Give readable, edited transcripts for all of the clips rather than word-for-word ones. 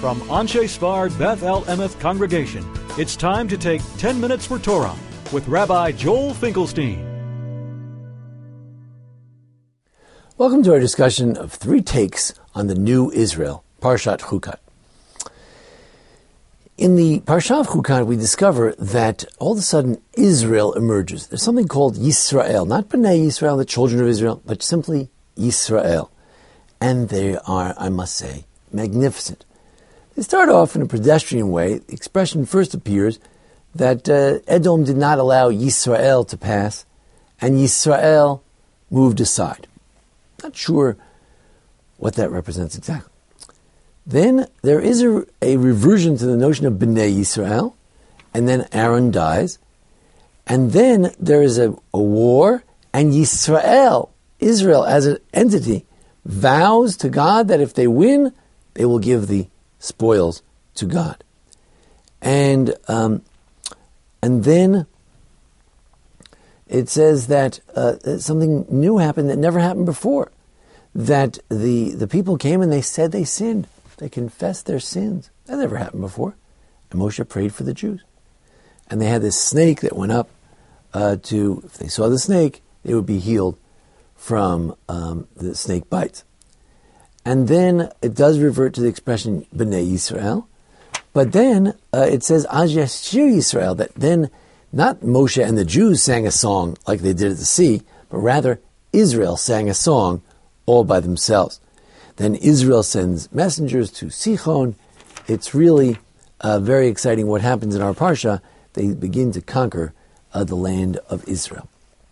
From Anshe Sfard Beth El Emeth Congregation, it's time to take 10 Minutes for Torah with Rabbi Joel Finkelstein. Welcome to our discussion of 3 takes on the new Israel, Parshat Chukat. In the Parsha of Chukat, we discover that all of a sudden Israel emerges. There's something called Yisrael, not Bnei Yisrael, the children of Israel, but simply Yisrael. And they are, I must say, magnificent. They start off in a pedestrian way. The expression first appears that Edom did not allow Yisrael to pass, and Yisrael moved aside. Not sure what that represents exactly. Then there is a reversion to the notion of Bnei Yisrael, and then Aaron dies, and then there is a war, and Yisrael, Israel as an entity, vows to God that if they win, they will give the spoils to God. And then it says that something new happened that never happened before. That the people came and they said they sinned. They confessed their sins. That never happened before. And Moshe prayed for the Jews. And they had this snake that went up if they saw the snake, they would be healed from the snake bites. And then it does revert to the expression Bnei Yisrael. But then it says Az Yashir Yisrael, that then not Moshe and the Jews sang a song like they did at the sea, but rather Israel sang a song all by themselves. Then Israel sends messengers to Sichon. It's really very exciting what happens in our Parsha. They begin to conquer the land of Israel.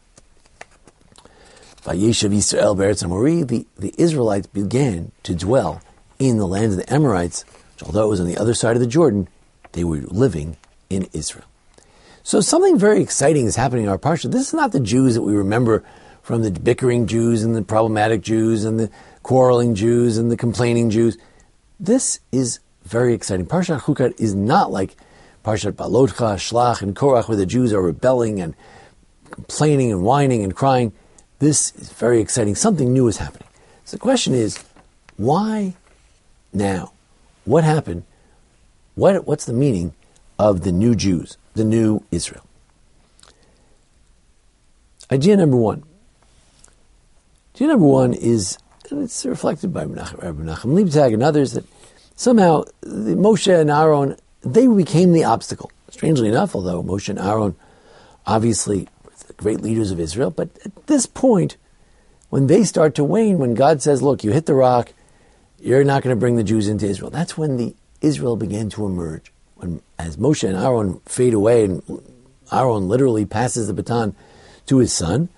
Vayeshev Yisrael Be'eretz Amori, the Israelites began to dwell in the land of the Amorites, which although it was on the other side of the Jordan, they were living in Israel. So something very exciting is happening in our Parsha. This is not the Jews that we remember from the bickering Jews and the problematic Jews and the quarreling Jews and the complaining Jews. This is very exciting. Parshat Chukat is not like Parshat Balotcha, Shlach, and Korach, where the Jews are rebelling and complaining and whining and crying. This is very exciting. Something new is happening. So the question is, why now? What happened? What's the meaning of the new Jews, the new Israel? Idea number one. Idea number one is, and it's reflected by Rabbi Menachem Leibtag and others, that somehow Moshe and Aaron, they became the obstacle. Strangely enough, although Moshe and Aaron obviously great leaders of Israel, but at this point, when they start to wane, when God says, look, you hit the rock, you're not going to bring the Jews into Israel, that's when the Israel began to emerge. As Moshe and Aaron fade away, and Aaron literally passes the baton to his son,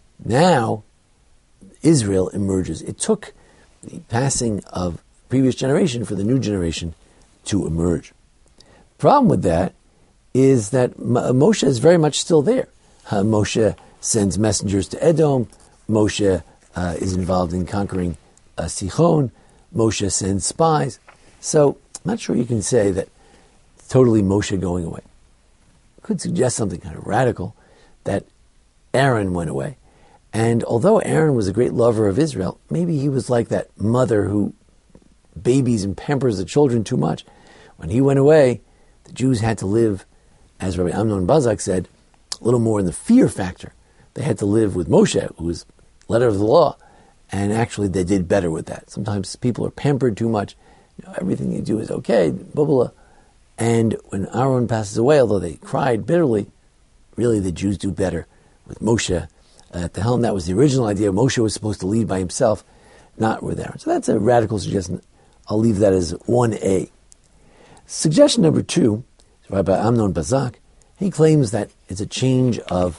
now Israel emerges. It took the passing of previous generation for the new generation to emerge. The problem with that is that Moshe is very much still there. Moshe sends messengers to Edom. Moshe is involved in conquering Sichon. Moshe sends spies. So I'm not sure you can say that totally Moshe going away. Could suggest something kind of radical, that Aaron went away. And although Aaron was a great lover of Israel, maybe he was like that mother who babies and pampers the children too much. When he went away, the Jews had to live, as Rabbi Amnon Bazak said, a little more in the fear factor. They had to live with Moshe, who was letter of the law, and actually they did better with that. Sometimes people are pampered too much. Everything you do is okay, blah, blah, blah. And when Aaron passes away, although they cried bitterly, really the Jews do better with Moshe at the helm. That was the original idea. Moshe was supposed to lead by himself, not with Aaron. So that's a radical suggestion. I'll leave that as 1A. Suggestion number 2 is Rabbi Amnon Bazak. He claims that it's a change of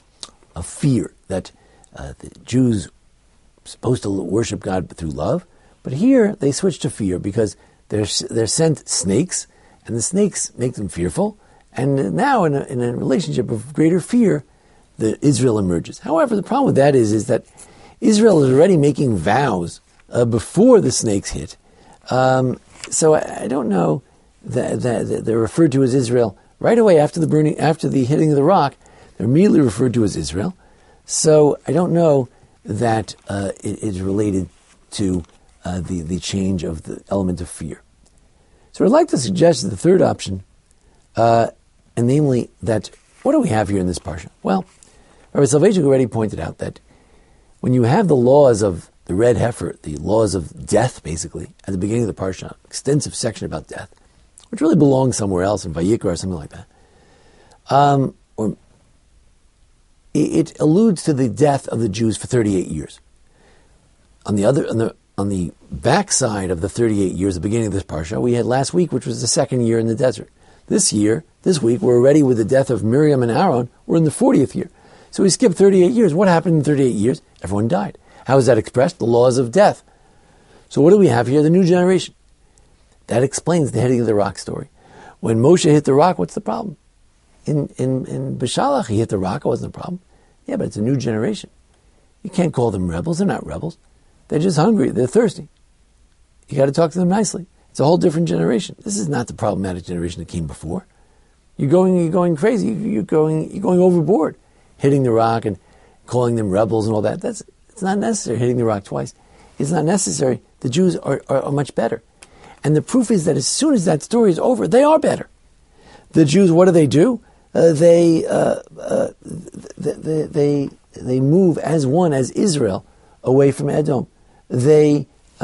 fear, that the Jews are supposed to worship God through love, but here they switch to fear because they're sent snakes, and the snakes make them fearful, and now in a relationship of greater fear, the Israel emerges. However, the problem with that is that Israel is already making vows before the snakes hit. So I don't know that they're referred to as Israel right away after the hitting of the rock. They're immediately referred to as Israel. So I don't know that it is related to the change of the element of fear. So I'd like to suggest the third option, and namely that, what do we have here in this parsha? Well, Rabbi Soloveitchik already pointed out that when you have the laws of the red heifer, the laws of death, basically, at the beginning of the parsha, extensive section about death, which really belongs somewhere else in Vayikra or something like that, or it alludes to the death of the Jews for 38 years. On the backside of the 38 years, the beginning of this parsha, we had last week, which was the second year in the desert. This week, we're already with the death of Miriam and Aaron. We're in the 40th year. So we skipped 38 years. What happened in 38 years? Everyone died. How is that expressed? The laws of death. So what do we have here? The new generation. That explains the hitting of the rock story. When Moshe hit the rock, what's the problem? In Beshalach, he hit the rock, it wasn't a problem. Yeah, but it's a new generation. You can't call them rebels. They're not rebels. They're just hungry. They're thirsty. You got to talk to them nicely. It's a whole different generation. This is not the problematic generation that came before. You're going crazy. You're going overboard, hitting the rock and calling them rebels and all that. It's not necessary. Hitting the rock twice, it's not necessary. The Jews are much better, and the proof is that as soon as that story is over, they are better. The Jews, what do? They move as one, as Israel, away from Edom. They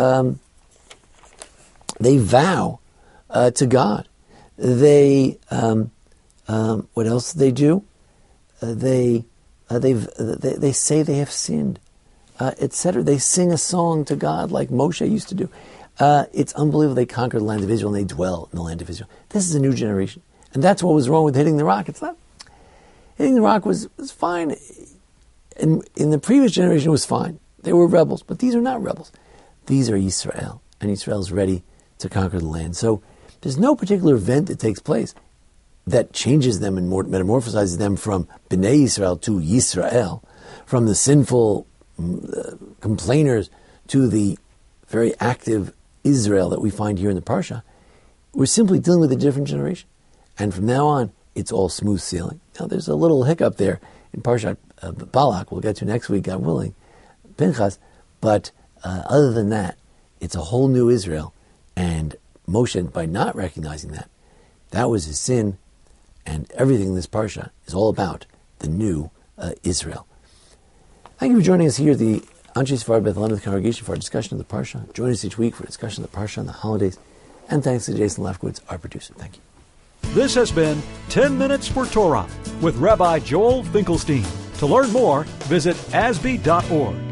vow to God. They what else do they do? They say they have sinned, etc. They sing a song to God like Moshe used to do. It's unbelievable. They conquered the land of Israel and they dwell in the land of Israel. This is a new generation, and that's what was wrong with hitting the rock. It's not hitting the rock was fine. In the previous generation, it was fine. They were rebels, but these are not rebels. These are Israel, and Israel is ready to conquer the land. So there's no particular event that takes place that changes them and metamorphosizes them from Bnei Yisrael to Yisrael, from the sinful complainers to the very active Israel that we find here in the Parsha. We're simply dealing with a different generation. And from now on, it's all smooth sailing. Now, there's a little hiccup there in Parshat Balak, we'll get to next week, God willing, Pinchas, but other than that, it's a whole new Israel. And Moshe, by not recognizing that, that was his sin, and everything in this Parsha is all about the new Israel. Thank you for joining us here at the Anshe Sefard Beth Lehem congregation for our discussion of the Parsha. Join us each week for a discussion of the Parsha on the holidays. And thanks to Jason Lefkowitz, our producer. Thank you. This has been 10 Minutes for Torah with Rabbi Joel Finkelstein. To learn more, visit asb.org.